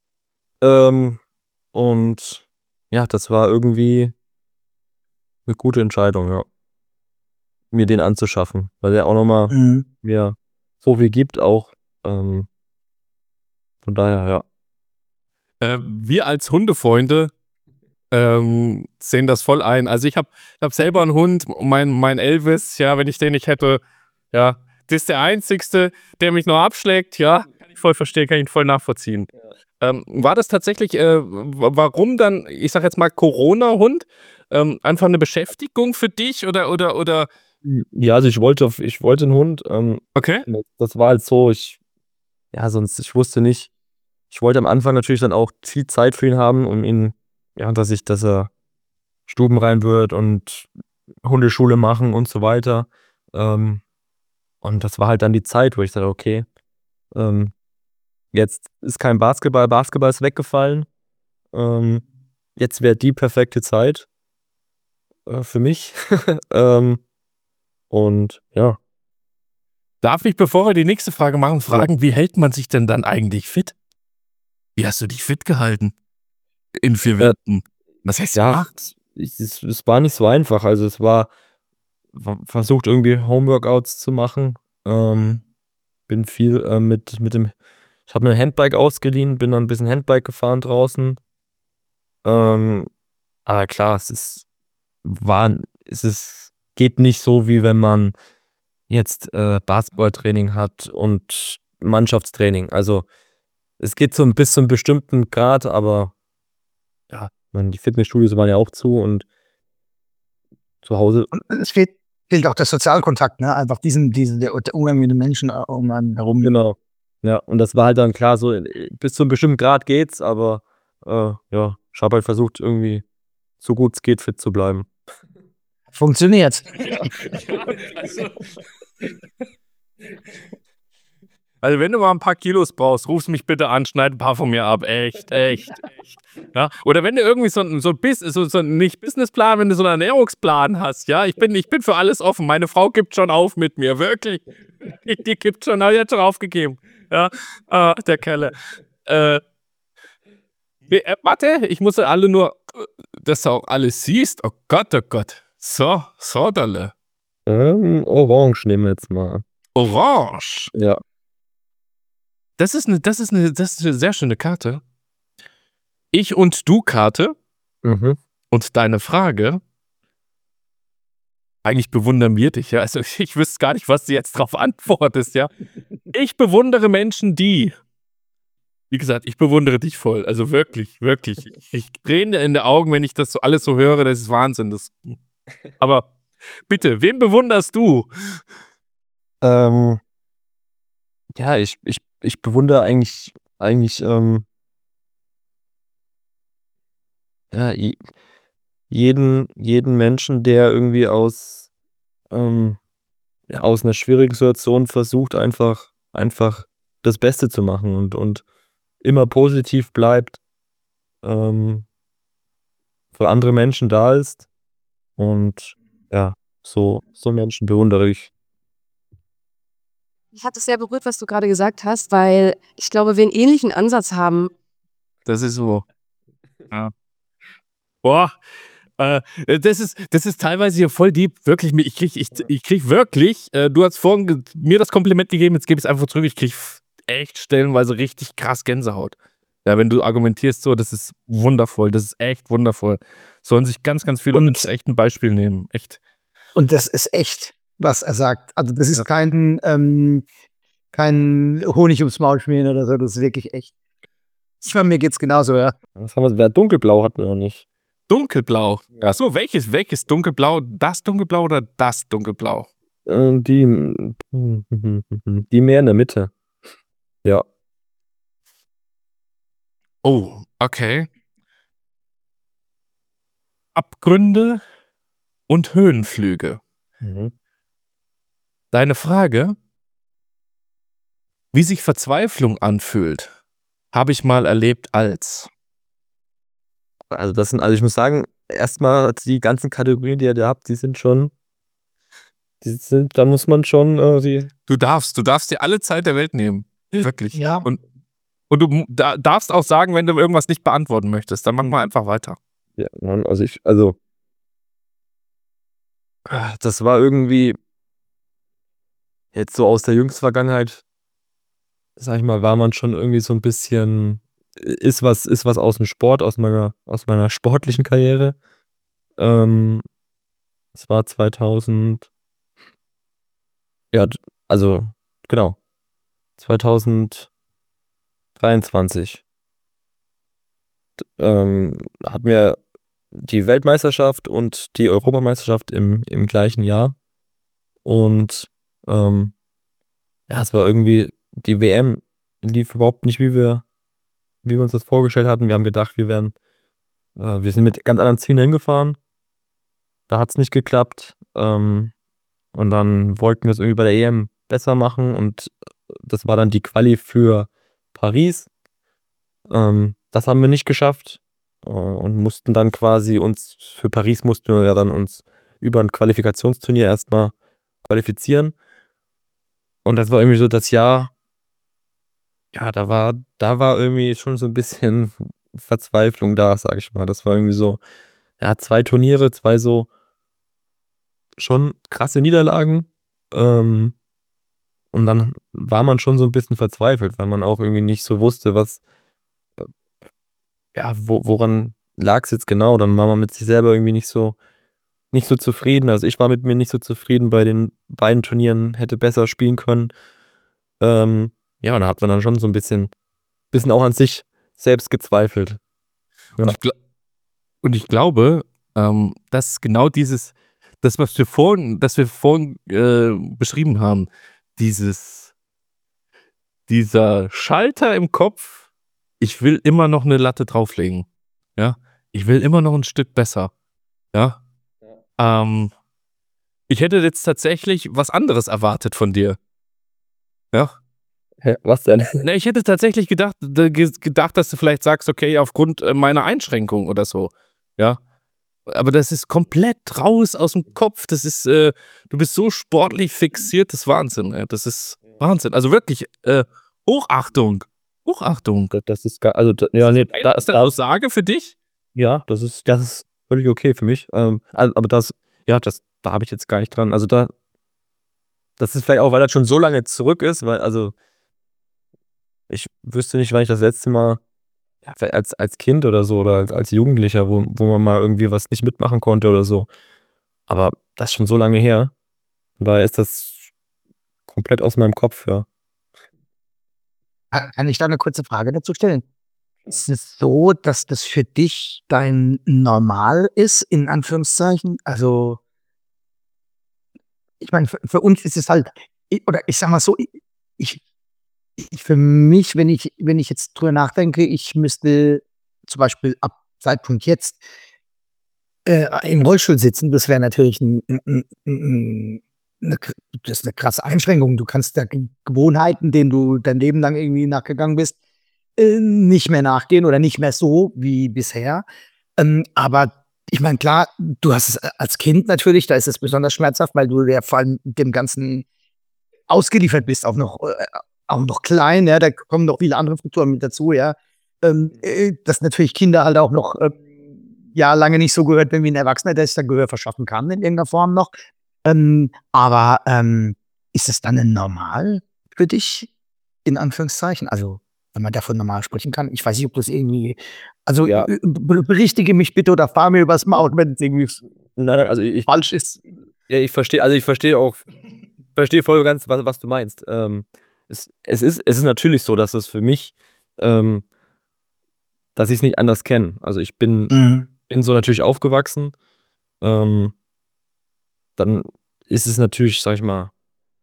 Ähm, und ja, das war irgendwie eine gute Entscheidung, ja. Mir den anzuschaffen, weil der auch nochmal Mhm. mir so viel gibt auch. Ähm, von daher, ja. Äh, wir als Hundefreunde ähm, sehen das voll ein. Also ich habe hab selber einen Hund, mein, mein Elvis, ja, wenn ich den nicht hätte, ja, das ist der Einzigste, der mich noch abschlägt, ja, kann ich voll verstehen, kann ich voll nachvollziehen. Ähm, war das tatsächlich, äh, w- warum dann, ich sag jetzt mal Corona-Hund, ähm, einfach eine Beschäftigung für dich oder, oder, oder, Ja, also ich wollte, auf- ich wollte einen Hund. Ähm, okay? das war halt so, ich, ja, sonst, ich wusste nicht. Ich wollte am Anfang natürlich dann auch viel Zeit für ihn haben, um ihn, ja, dass ich, dass er stubenrein wird und Hundeschule machen und so weiter. Ähm, und das war halt dann die Zeit, wo ich dachte, okay, ähm, jetzt ist kein Basketball, Basketball ist weggefallen. Ähm, jetzt wäre die perfekte Zeit äh, für mich. ähm, und ja. Darf ich, bevor wir die nächste Frage machen, fragen, wie hält man sich denn dann eigentlich fit? Wie hast du dich fit gehalten? In vier Äh, Wänden. Was heißt Ja, gemacht? es, es, es war nicht so einfach. Also es war v- versucht irgendwie Homeworkouts zu machen. Ähm, bin viel äh, mit, mit dem, ich habe mir ein Handbike ausgeliehen, bin dann ein bisschen Handbike gefahren draußen. Ähm, aber klar, es ist, war, es ist, geht nicht so, wie wenn man jetzt äh, Basketballtraining hat und Mannschaftstraining. Also es geht so bis zu einem bestimmten Grad, aber ja, ich meine, die Fitnessstudios waren ja auch zu und zu Hause. Und es fehlt, fehlt auch der Sozialkontakt, ne? Einfach diesen, diesen, der, der Umgang mit den Menschen äh, um einen herum. Genau. Ja, und das war halt dann klar, so äh, bis zu einem bestimmten Grad geht's, aber äh, ja, ich habe halt versucht, irgendwie so gut es geht, fit zu bleiben. Funktioniert. Also wenn du mal ein paar Kilos brauchst, rufst mich bitte an, schneid ein paar von mir ab. Echt, echt, echt. Ja? Oder wenn du irgendwie so ein so, Bis- so, so nicht Businessplan, wenn du so einen Ernährungsplan hast, ja, ich bin, ich bin für alles offen. Meine Frau gibt schon auf mit mir, wirklich. Die gibt schon, hat jetzt schon aufgegeben. Ja, ah, der Kerle. Äh, wie- äh, warte, ich muss alle nur, äh, dass du auch alles siehst. Oh Gott, oh Gott. So, so, Dalle. Ähm, Orange nehmen wir jetzt mal. Orange. Ja. Das ist eine, das ist eine, das ist eine sehr schöne Karte. Ich und du Karte Mhm. und deine Frage. Eigentlich bewundern wir dich, ja. Also ich wüsste gar nicht, was du jetzt drauf antwortest, ja. Ich bewundere Menschen, die. Wie gesagt, ich bewundere dich voll. Also wirklich, wirklich. Ich träne in den Augen, wenn ich das so alles so höre, das ist Wahnsinn. Das, aber bitte, wen bewunderst du? Ähm, ja, ich, ich, ich bewundere eigentlich, eigentlich, ähm, ja, je- jeden, jeden Menschen, der irgendwie aus, ähm, ja, aus einer schwierigen Situation versucht, einfach, einfach das Beste zu machen und, und immer positiv bleibt, ähm, für andere Menschen da ist. Und ja, so, so Menschen bewundere ich. Mich hat es sehr berührt, was du gerade gesagt hast, weil ich glaube, wir einen ähnlichen Ansatz haben. Das ist so. Ja. Boah. Äh, das ist, das ist teilweise hier voll deep, wirklich, ich krieg, ich, ich krieg wirklich, äh, du hast vorhin ge- mir das Kompliment gegeben, jetzt gebe ich es einfach zurück, ich krieg f- echt stellenweise richtig krass Gänsehaut. Ja, wenn du argumentierst so, das ist wundervoll, das ist echt wundervoll. Sollen sich ganz, ganz viele Und- Leute echt ein Beispiel nehmen, echt. Und das ist echt, was er sagt. Also das ist kein, ähm, kein Honig ums Maul schmieren oder so, das ist wirklich echt. Ich meine, mir geht's genauso, ja. Was haben wir? Wer dunkelblau hatten wir noch nicht. Dunkelblau. Achso, welches, welches Dunkelblau? Das Dunkelblau oder das Dunkelblau? Äh, die, die mehr in der Mitte. Ja. Oh, okay. Abgründe und Höhenflüge. Mhm. Deine Frage, wie sich Verzweiflung anfühlt, habe ich mal erlebt als. Also das sind, also ich muss sagen, erstmal die ganzen Kategorien, die ihr da habt, die sind schon, die sind, da muss man schon, äh, die, Du darfst, du darfst dir alle Zeit der Welt nehmen. Wirklich. Ja. Und, und du mu- da, darfst auch sagen, wenn du irgendwas nicht beantworten möchtest, dann mach mal einfach weiter. ja, also ich, also das war irgendwie jetzt so aus der jüngsten Vergangenheit, sag ich mal, war man schon irgendwie so ein bisschen, ist was, ist was aus dem Sport, aus meiner, aus meiner sportlichen Karriere. Ähm, es war zweitausend, ja, d- also genau, zweitausenddreiundzwanzig d- ähm, hatten wir die Weltmeisterschaft und die Europameisterschaft im, im gleichen Jahr. Und ähm, ja, es war irgendwie, die W M lief überhaupt nicht, wie wir, wie wir uns das vorgestellt hatten. Wir haben gedacht, wir wären, äh, wir sind mit ganz anderen Zielen hingefahren. Da hat es nicht geklappt. Ähm, und dann wollten wir es irgendwie bei der E M besser machen und das war dann die Quali für Paris. Ähm, das haben wir nicht geschafft äh, und mussten dann quasi uns, für Paris mussten wir ja dann uns über ein Qualifikationsturnier erstmal qualifizieren. Und das war irgendwie so das Jahr, ja, da war, da war irgendwie schon so ein bisschen Verzweiflung da, sag ich mal. Das war irgendwie so, ja, zwei Turniere, zwei so schon krasse Niederlagen. Ähm, und dann war man schon so ein bisschen verzweifelt, weil man auch irgendwie nicht so wusste, was, äh, ja, wo, woran lag es jetzt genau. Dann war man mit sich selber irgendwie nicht so, nicht so zufrieden. Also ich war mit mir nicht so zufrieden bei den beiden Turnieren, hätte besser spielen können. Ähm, ja, und da hat man dann schon so ein bisschen, bisschen auch an sich selbst gezweifelt. Und, ich, gl- und ich glaube, ähm, dass genau dieses, das, was wir vorhin, das wir vorhin äh, beschrieben haben, dieses, dieser Schalter im Kopf, ich will immer noch eine Latte drauflegen. Ja, ich will immer noch ein Stück besser. Ja. Ähm, ich hätte jetzt tatsächlich was anderes erwartet von dir. Ja. Hä, was denn? Na, ich hätte tatsächlich gedacht, d- ge- gedacht, dass du vielleicht sagst, okay, aufgrund äh, meiner Einschränkung oder so. Ja. Aber das ist komplett raus aus dem Kopf. Das ist, äh, du bist so sportlich fixiert, das ist Wahnsinn. Ey. Das ist Wahnsinn. Also wirklich, äh, Hochachtung. Hochachtung. Das, das ist gar, also, da- ja, nee, Eine da ist, da ist, Aussage für dich? ja, das ist, das ist völlig okay für mich. Ähm, al- aber das, ja, das, da habe ich jetzt gar nicht dran. Also da, das ist vielleicht auch, weil das schon so lange zurück ist, weil, also, ich wüsste nicht, wann ich das letzte Mal, ja, vielleicht als, als Kind oder so, oder als, als Jugendlicher, wo, wo man mal irgendwie was nicht mitmachen konnte oder so. Aber das ist schon so lange her. Von daher ist das komplett aus meinem Kopf, ja. Kann kann ich da eine kurze Frage dazu stellen? Ist es so, dass das für dich dein Normal ist, in Anführungszeichen? Also, ich meine, für, für uns ist es halt, i- oder ich sag mal so, i- ich, ich für mich, wenn ich, wenn ich jetzt drüber nachdenke, ich müsste zum Beispiel ab Zeitpunkt jetzt äh, im Rollstuhl sitzen, das wäre natürlich ein, ein, ein, ein, eine, k- das ist eine krasse Einschränkung. Du kannst da Ge- Gewohnheiten, denen du dein Leben lang irgendwie nachgegangen bist, äh, nicht mehr nachgehen oder nicht mehr so wie bisher. Ähm, aber ich meine, klar, du hast es äh, als Kind natürlich, da ist es besonders schmerzhaft, weil du ja vor allem dem Ganzen ausgeliefert bist, auch noch, äh, auch noch klein, ja, da kommen noch viele andere Faktoren mit dazu, ja. Ähm, äh, dass natürlich Kinder halt auch noch ähm, ja lange nicht so gehört werden wie ein Erwachsener, der sich dann Gehör verschaffen kann in irgendeiner Form noch. Ähm, aber ähm, ist es dann ein normal für dich, in Anführungszeichen? Also, wenn man davon normal sprechen kann. Ich weiß nicht, ob das irgendwie, also Ja. äh, be- berichtige mich bitte oder fahr mir übers Maul, wenn es irgendwie Nein, nein, also ich, falsch ist. ja, ich verstehe, also ich verstehe auch, verstehe voll ganz, was, was du meinst. Ähm, es, es ist, es ist natürlich so, dass es für mich, ähm, dass ich es nicht anders kenne. Also ich bin, Mhm. bin so natürlich aufgewachsen. Ähm, dann ist es natürlich, sag ich mal,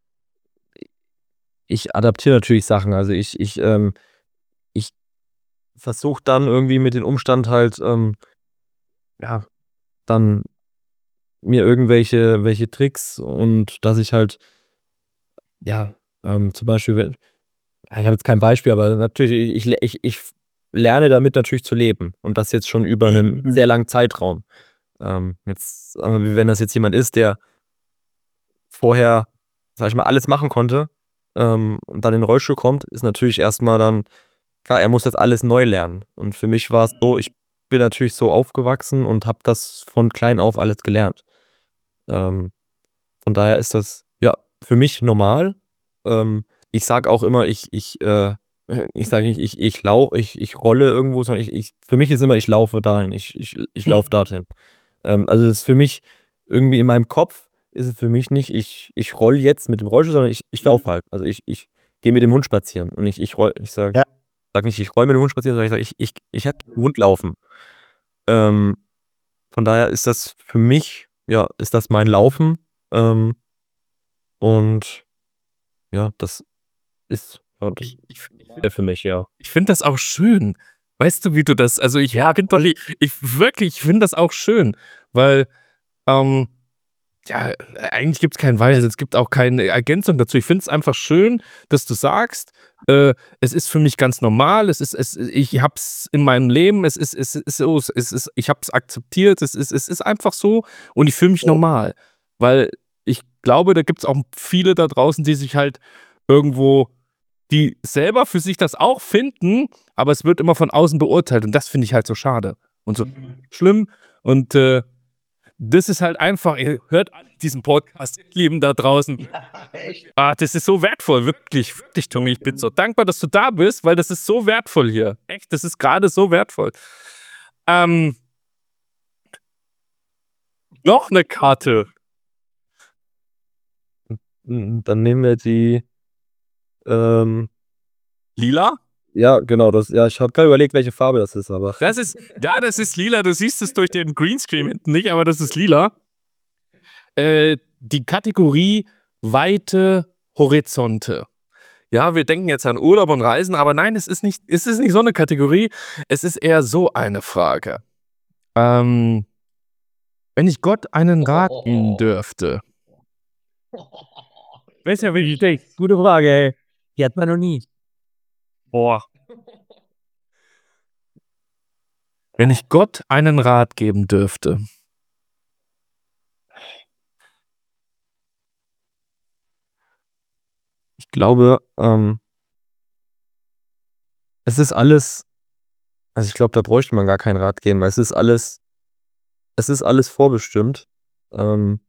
ich adaptiere natürlich Sachen. Also ich, ich, ähm, ich versuche dann irgendwie mit dem Umstand halt, ähm, ja, dann mir irgendwelche welche Tricks und dass ich halt, ja, ähm, zum Beispiel, wenn, ja, ich habe jetzt kein Beispiel, aber natürlich, ich, le- ich, ich lerne damit natürlich zu leben und das jetzt schon über einen Mhm. sehr langen Zeitraum. Ähm, jetzt, sagen wir, wenn das jetzt jemand ist, der vorher, sag ich mal, alles machen konnte, ähm, und dann in den Rollstuhl kommt, ist natürlich erstmal dann, klar, er muss das alles neu lernen. Und für mich war es so, ich bin natürlich so aufgewachsen und habe das von klein auf alles gelernt. Ähm, von daher ist das, ja, für mich normal. Ähm, ich sage auch immer, ich, ich, äh, ich sage nicht, ich, ich lau, ich, ich rolle irgendwo, sondern ich, ich, für mich ist immer, ich laufe dahin, ich, ich, ich laufe dorthin. Ähm, also es ist für mich irgendwie in meinem Kopf ist es für mich nicht, ich, ich roll jetzt mit dem Rollstuhl, sondern ich, ich laufe halt. Also ich, ich gehe mit dem Hund spazieren und ich, ich roll, ich sage, Ja. sag nicht, ich roll mit dem Hund spazieren, sondern ich sage, ich, ich, ich hätte mit dem Hund laufen. Ähm, von daher ist das für mich, ja, ist das mein Laufen. Ähm, und ja, das ist, ja, das Ich, wäre für mich, ja. ich finde das auch schön. Weißt du, wie du das, also ich, ja, bin doch, ich wirklich, ich finde das auch schön, weil, ähm, ja, eigentlich gibt es keinen Weil, es gibt auch keine Ergänzung dazu. Ich finde es einfach schön, dass du sagst, äh, es ist für mich ganz normal, es ist, es, ich habe es in meinem Leben, es ist, es ist so, es ist, ich habe es akzeptiert, es ist, es ist einfach so und ich fühle mich normal. Weil ich glaube, da gibt es auch viele da draußen, die sich halt irgendwo, die selber für sich das auch finden, aber es wird immer von außen beurteilt und das finde ich halt so schade und so schlimm und äh, das ist halt einfach, ihr hört alle diesen Podcast, ihr Lieben da draußen. Ah, das ist so wertvoll, wirklich, wirklich, Tommy. Ich bin so dankbar, dass du da bist, weil das ist so wertvoll hier. Echt, das ist gerade so wertvoll. Ähm, noch eine Karte. Mm, Dann nehmen wir die, ähm, Lila? ja, genau, das, ja, ich habe gerade überlegt, welche Farbe das ist, aber. Das ist, ja, das ist lila. Du siehst es durch den Greenscreen hinten nicht, aber das ist lila. äh, die Kategorie weite Horizonte. Ja, wir denken jetzt an Urlaub und Reisen, aber nein, es ist nicht, es ist nicht so eine Kategorie. Es ist eher so eine Frage. Ähm, wenn ich Gott einen Rat geben dürfte. Weißt du, wie ich denke? Gute Frage, ey. Die hat man noch nie. Boah. Wenn ich Gott einen Rat geben dürfte. Ich glaube, ähm, es ist alles, also ich glaube, da bräuchte man gar keinen Rat geben, weil es ist alles, es ist alles vorbestimmt. Ähm,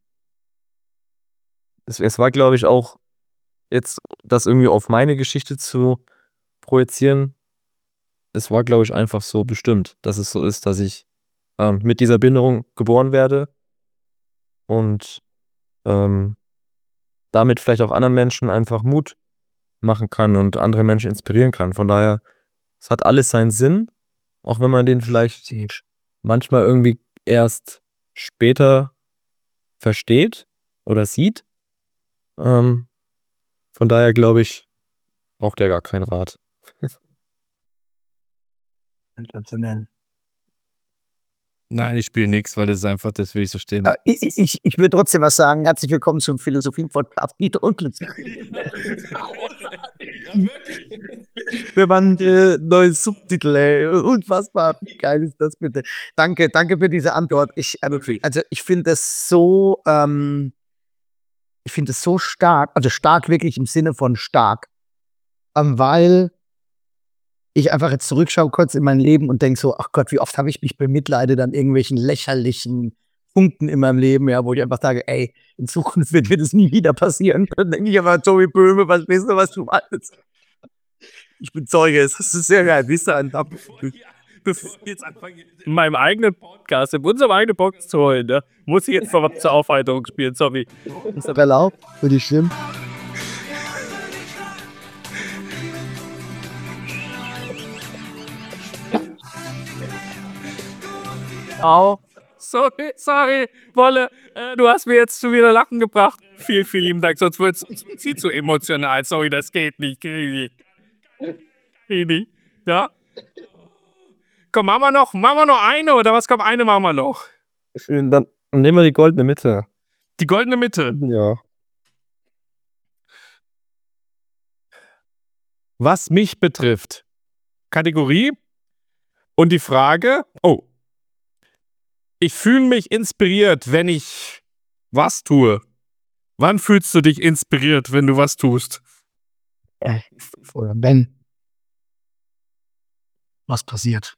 es, es war, glaube ich, auch jetzt das irgendwie auf meine Geschichte zu projizieren. Es war, glaube ich, einfach so bestimmt, dass es so ist, dass ich ähm, mit dieser Behinderung geboren werde und ähm, damit vielleicht auch anderen Menschen einfach Mut machen kann und andere Menschen inspirieren kann. Von daher, es hat alles seinen Sinn, auch wenn man den vielleicht manchmal irgendwie erst später versteht oder sieht. Ähm, von daher glaube ich, braucht er gar keinen Rat. Sensationell. Nein, ich spiele nichts, weil das ist einfach, das will ich so stehen. Äh, Ich, ich, ich würde trotzdem was sagen. Herzlich willkommen zum Philosophie-Podcast Nitro und Glitzer. Wir waren äh, neue Subtitel, ey. Unfassbar. Wie geil ist das bitte? Danke, danke für diese Antwort. Ich, ähm, also ich finde das so, ähm, ich finde es so stark, also stark wirklich im Sinne von stark, ähm, weil ich einfach jetzt zurückschaue kurz in mein Leben und denke so, ach Gott, wie oft habe ich mich bemitleidet an irgendwelchen lächerlichen Punkten in meinem Leben, ja, wo ich einfach sage, ey, in Zukunft wird mir das nie wieder passieren. Dann denke ich aber, Tobi Böhme, was weißt du, was du meinst? Ich bin Zeuge, es ist sehr geil, wisst ihr, ein Ab- Bevor wir jetzt anfangen, in meinem eigenen Podcast, in unserem eigenen Podcast zu holen, ne, muss ich jetzt mal was zur Aufheiterung spielen, sorry. Ist das erlaubt? Für die Stimmen? Au. Sorry, sorry, Wolle, äh, du hast mir jetzt schon wieder Lachen gebracht. Vielen, vielen lieben Dank, sonst wird es viel zu emotional. Sorry, das geht nicht. Krieg ich. Krieg nicht. Ja? Komm, machen wir noch, machen wir noch eine oder was? Komm, eine machen wir noch. Dann nehmen wir die goldene Mitte. Die goldene Mitte. Ja. Was mich betrifft. Kategorie und die Frage, oh, ich fühle mich inspiriert, wenn ich was tue. Wann fühlst du dich inspiriert, wenn du was tust? Äh, oder wenn was passiert.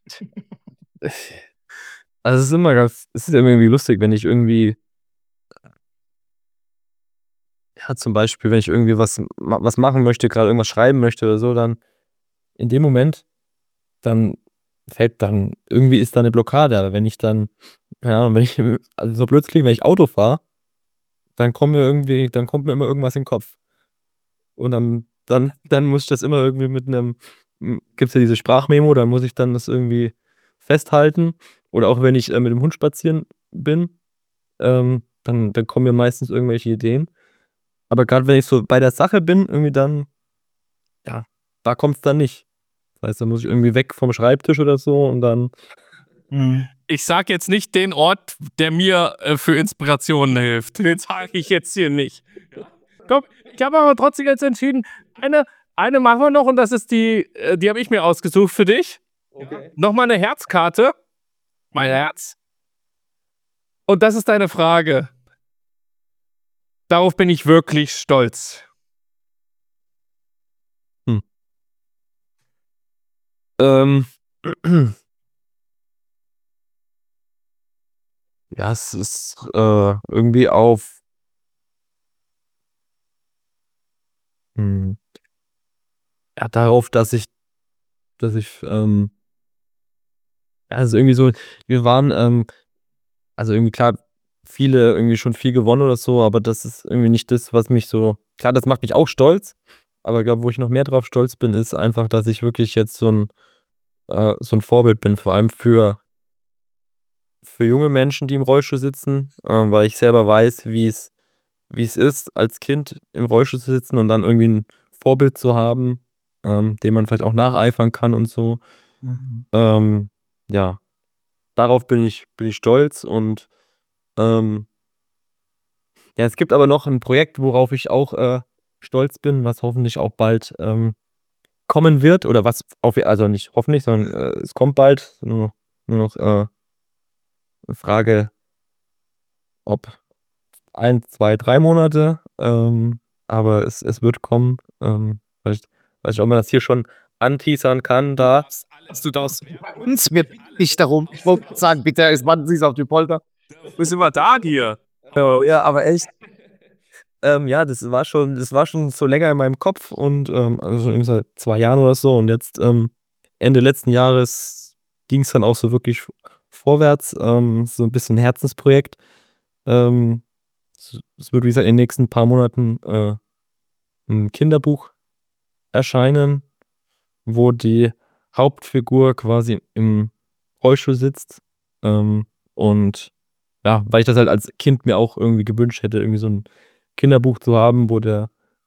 Also es ist immer ganz, es ist irgendwie lustig, wenn ich irgendwie, ja, zum Beispiel, wenn ich irgendwie was, ma- was machen möchte, gerade irgendwas schreiben möchte oder so, dann in dem Moment, dann fällt dann, irgendwie ist da eine Blockade. Aber wenn ich dann, ja, wenn ich, also so blöd klingt, wenn ich Auto fahre, dann kommt mir irgendwie, dann kommt mir immer irgendwas in den Kopf. Und dann, dann, dann muss ich das immer irgendwie mit einem, gibt es ja diese Sprachmemo, dann muss ich dann das irgendwie festhalten. Oder auch wenn ich äh, mit dem Hund spazieren bin, ähm, dann, dann kommen mir meistens irgendwelche Ideen. Aber gerade wenn ich so bei der Sache bin, irgendwie dann, ja, da kommt es dann nicht. Das heißt, da muss ich irgendwie weg vom Schreibtisch oder so und dann. Ich sag jetzt nicht den Ort, der mir äh, für Inspirationen hilft. Den sage ich jetzt hier nicht. Komm, ich habe aber trotzdem jetzt entschieden, eine, eine machen wir noch und das ist die, äh, die habe ich mir ausgesucht für dich. Okay. Nochmal eine Herzkarte. Mein Herz. Und das ist deine Frage. Darauf bin ich wirklich stolz. Hm. Ähm. Ja, es ist äh, irgendwie auf. Hm. Ja, darauf, dass ich, dass ich, ähm, ja, also irgendwie so, wir waren, ähm, also irgendwie klar, viele irgendwie schon viel gewonnen oder so, aber das ist irgendwie nicht das, was mich so, klar, das macht mich auch stolz, aber ich glaube, wo ich noch mehr drauf stolz bin, ist einfach, dass ich wirklich jetzt so ein, äh, so ein Vorbild bin, vor allem für für junge Menschen, die im Rollstuhl sitzen, ähm, weil ich selber weiß, wie es wie es ist, als Kind im Rollstuhl zu sitzen und dann irgendwie ein Vorbild zu haben, ähm, dem man vielleicht auch nacheifern kann und so. Ähm, ja, darauf bin ich bin ich stolz und, ähm ja, es gibt aber noch ein Projekt, worauf ich auch, äh, stolz bin, was hoffentlich auch bald, ähm, kommen wird oder was auf also nicht hoffentlich, sondern, äh, es kommt bald, nur noch nur noch, äh, 'ne Frage, ob ein, zwei, drei Monate, ähm, aber es es wird kommen. Ähm, vielleicht weiß ich, ob man das hier schon anteasern kann, da. Du darfst, Uns wird nicht darum. Ich wollte sagen, bitte, es warten Sie auf die Polter. wo sind wir da hier? Oh, ja, aber echt. Ähm, ja, das war schon das war schon so länger in meinem Kopf und, ähm also, schon irgendwie seit zwei Jahren oder so und jetzt, ähm, Ende letzten Jahres ging's dann auch so wirklich vorwärts, ähm, so 'n bisschen Herzensprojekt. Ähm, es es wird, wie gesagt, in den nächsten paar Monaten, äh, 'n Kinderbuch erscheinen, wo die Hauptfigur quasi im Rollstuhl sitzt. Ähm, und ja, weil ich das halt als Kind mir auch irgendwie gewünscht hätte, irgendwie so 'n Kinderbuch zu haben, wo der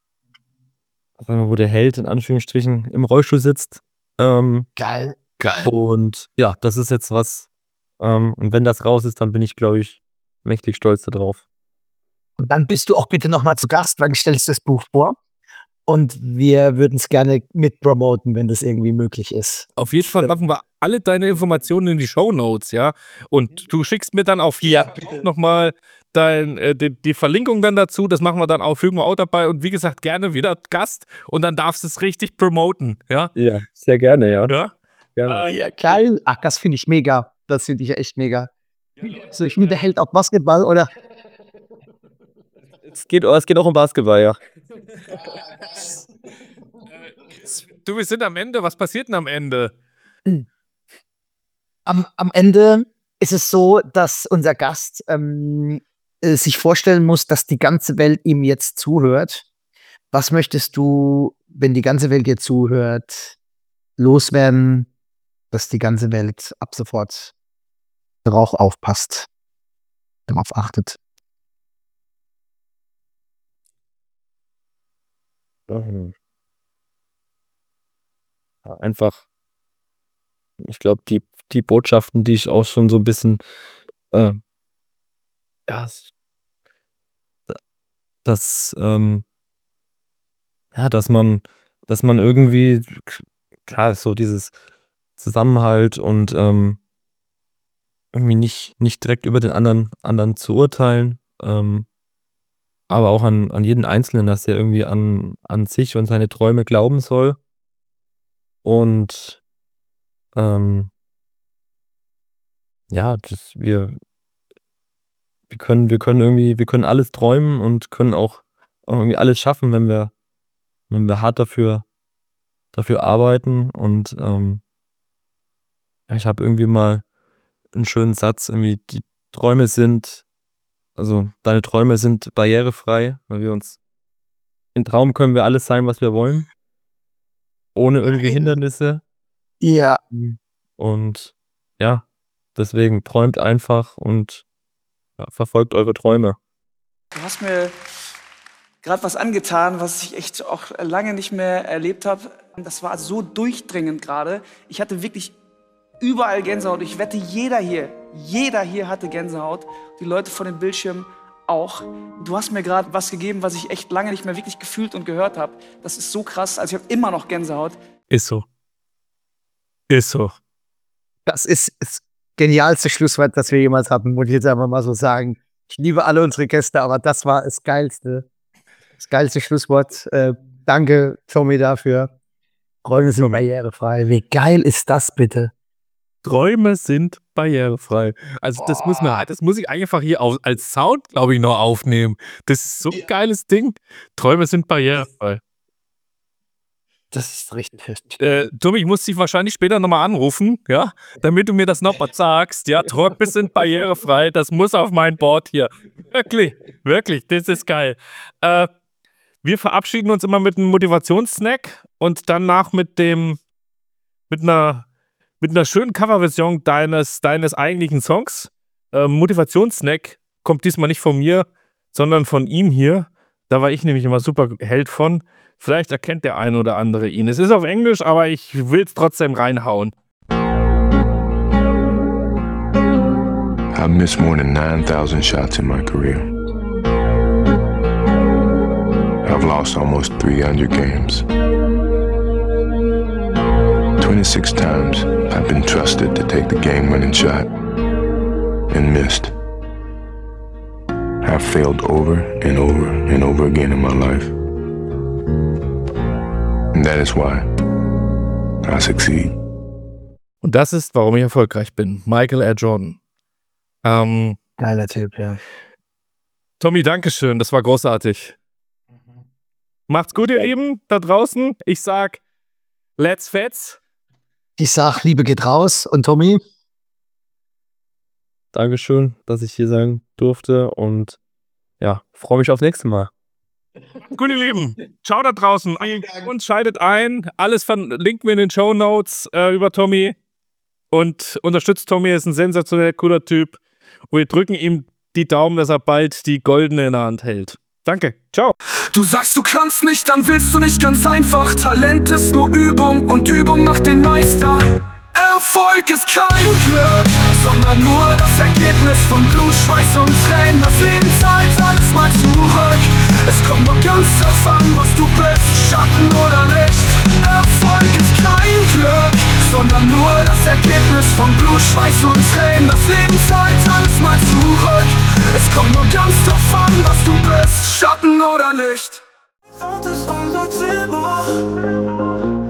sagen wir, wo der Held in Anführungsstrichen im Rollstuhl sitzt. Ähm, Geil, geil. und ja, das ist jetzt was ähm, und wenn das raus ist, dann bin ich, glaube ich, mächtig stolz da drauf. Und dann bist du auch bitte noch mal zu Gast, weil du stellst das Buch vor und wir würden es gerne mitpromoten, wenn das irgendwie möglich ist. Auf jeden Fall machen wir alle deine Informationen in die Shownotes, ja. Und du schickst mir dann auf Ja, nochmal dein, äh, die, die Verlinkung dann dazu. Das machen wir dann auch, fügen wir auch dabei. Und wie gesagt, gerne wieder Gast. Und dann darfst du es richtig promoten, ja. Ja, sehr gerne, ja. Ja? Gerne. Ah, ja, geil. Ach, das finde ich mega. Das finde ich ja echt mega. So, ich bin der Held auf Basketball, oder? Es geht es geht auch um Basketball, ja. Du, wir sind am Ende. Was passiert denn am Ende? Am, am Ende ist es so, dass unser Gast ähm, äh, sich vorstellen muss, dass die ganze Welt ihm jetzt zuhört. Was möchtest du, wenn die ganze Welt dir zuhört, loswerden, dass die ganze Welt ab sofort darauf aufpasst, darauf achtet? Ähm, ja, einfach ich glaube, die die Botschaften, die ich auch schon so 'n bisschen, ähm ja, s da dass, ähm ja, dass man dass man irgendwie k klar, so dieses Zusammenhalt und, ähm, irgendwie nicht nicht direkt über den anderen anderen zu urteilen, ähm, aber auch an an jeden Einzelnen, dass er irgendwie an an sich und seine Träume glauben soll. Und, ähm ja, das wir wir können wir können irgendwie wir können alles träumen und können auch auch irgendwie alles schaffen, wenn wir wenn wir hart dafür dafür arbeiten und, ähm ja, ich habe irgendwie mal 'n schönen Satz, irgendwie: „Die Träume sind also, deine Träume sind barrierefrei, weil wir uns im Traum können wir alles sein, was wir wollen, ohne irgendwie Hindernisse.“ Ja, Mhm. Und ja, deswegen träumt einfach und, ja, verfolgt eure Träume. Du hast mir gerade was angetan, was ich echt auch lange nicht mehr erlebt habe. Das war so durchdringend gerade. Ich hatte wirklich überall Gänsehaut. Ich wette, jeder hier, jeder hier hatte Gänsehaut. Die Leute vor dem Bildschirm auch. Du hast mir gerade was gegeben, was ich echt lange nicht mehr wirklich gefühlt und gehört habe. Das ist so krass. Also ich habe immer noch Gänsehaut. Ist so. Ist so. das ist das genialste Schlusswort, das wir jemals hatten, muss ich jetzt einfach mal so sagen. Ich liebe alle unsere Gäste, aber das war das geilste, das geilste Schlusswort. Äh, danke, Tommy, dafür. Träume sind barrierefrei. Wie geil ist das bitte? Träume sind barrierefrei. Also das muss man, das muss ich einfach hier auf, als Sound, glaube ich, noch aufnehmen. Das ist so ein geiles Ding. Träume sind barrierefrei. Das ist richtig heftig. Äh, Tommy, ich muss dich wahrscheinlich später nochmal anrufen, ja, damit du mir das nochmal sagst. Ja, Träume sind barrierefrei. Das muss auf mein Board hier. Wirklich, wirklich, das ist geil. Äh, wir verabschieden uns immer mit einem Motivationssnack und danach mit dem, mit einer, mit einer schönen Coverversion deines, deines eigentlichen Songs. äh, Motivationssnack kommt diesmal nicht von mir, sondern von ihm hier. Da war ich nämlich immer super Held von. Vielleicht erkennt der eine oder andere ihn. Es ist auf Englisch, aber ich will es trotzdem reinhauen. I've missed more than nine thousand shots in my career. I've lost almost three hundred games. twenty-six times I've been trusted to take the game-winning shot and missed. I've failed over and over and over again in my life. And that is why I succeed. Und das ist, warum ich erfolgreich bin. Michael R. Jordan. Ähm, Geiler Typ, ja. Tommy, Dankeschön. Das war großartig. Macht's gut, ihr Lieben, da draußen. Ich sag, let's fetz. Ich sag, Liebe geht raus. Und Tommy? Dankeschön, dass ich hier sein durfte und ja, freue mich aufs nächste Mal. Gut, ihr Lieben, ciao da draußen und schaltet ein. Alles verlinken wir in den Shownotes äh, über Tommy und unterstützt Tommy, er ist ein sensationell cooler Typ und wir drücken ihm die Daumen, dass er bald die goldene in der Hand hält. Danke, ciao. Du sagst, du kannst nicht, dann willst du nicht ganz einfach. Talent ist nur Übung und Übung macht den Meister. Erfolg ist kein Glück, sondern nur das Ergebnis von Blut, Schweiß und Tränen. Das Leben zahlt alles mal zurück. Es kommt nur ganz drauf an, was du bist, Schatten oder Licht. Erfolg ist kein Glück, sondern nur das Ergebnis von Blut, Schweiß und Tränen. Das Leben zahlt alles mal zurück. Es kommt nur ganz drauf an, was du bist, Schatten oder Licht. Das ist unser Ziel.